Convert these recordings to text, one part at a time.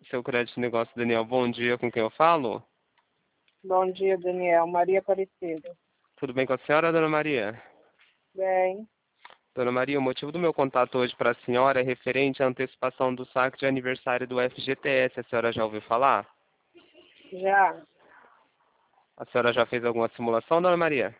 Seu crédito de negócio, Daniel. Bom dia, com quem eu falo? Bom dia, Daniel. Maria Aparecida. Tudo bem com a senhora, dona Maria? Bem, Dona Maria, o motivo do meu contato hoje para a senhora é referente à antecipação do saque de aniversário do FGTS. A senhora já ouviu falar? já. A senhora já fez alguma simulação, dona Maria?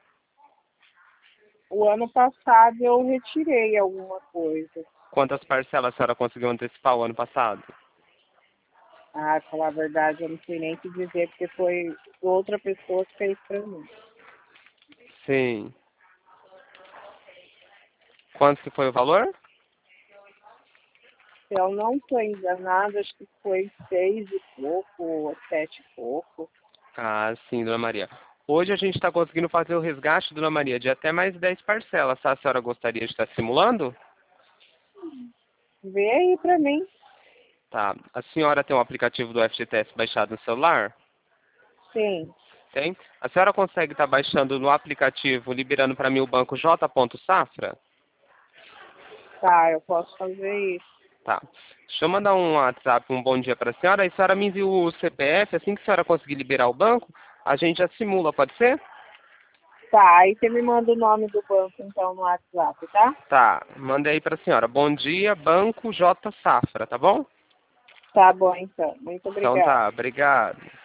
O ano passado eu retirei alguma coisa. Quantas parcelas a senhora conseguiu antecipar o ano passado? Ah, falar a verdade, eu não sei nem te dizer, porque foi outra pessoa que fez pra mim. Sim. Quanto que foi o valor? Se eu não estou enganada, acho que foi 6 e pouco, ou 7 e pouco. Ah, sim, dona Maria. Hoje a gente está conseguindo fazer o resgate, dona Maria, de até mais 10 parcelas. A senhora gostaria de estar simulando? Vê aí pra mim. Tá. A senhora tem um aplicativo do FGTS baixado no celular? Sim, Tem? A senhora consegue estar baixando no aplicativo, liberando para mim o banco J. Safra? tá, eu posso fazer isso. Tá. Deixa eu mandar um WhatsApp, um bom dia para a senhora. E a senhora me envia o CPF, assim que a senhora conseguir liberar o banco, a gente já simula, pode ser? Tá, aí você me manda o nome do banco, então, no WhatsApp, tá? Tá. Manda aí para a senhora. Bom dia, Banco J. Safra, tá bom? Tá bom, então. Muito Então obrigada. tá, obrigado.